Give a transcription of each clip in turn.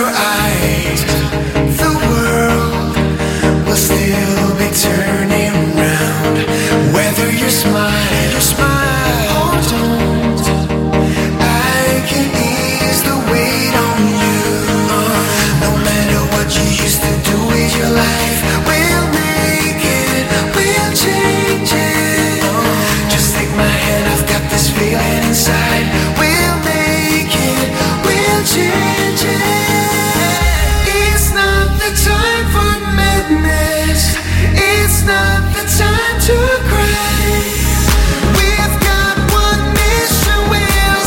your eyes, the world will still be turning round. Whether you smile or don't, I can ease the weight on you. No matter what you used to do with your life, we'll make it, we'll change it. Just take my hand, I've got this feeling inside. We'll make it, we'll change it. It's not the time for madness, it's not the time to cry. We've got one mission, we'll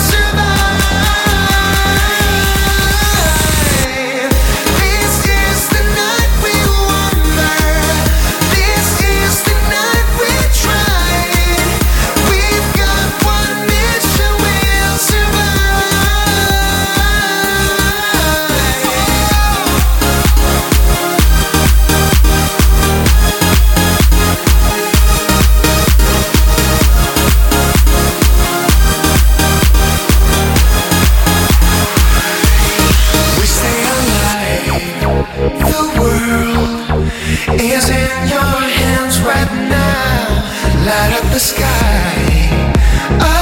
survive. This is the night we wonder, this is the night we try. We've got one mission, we'll We stay alive. The world is in your hands right now. Light up the sky.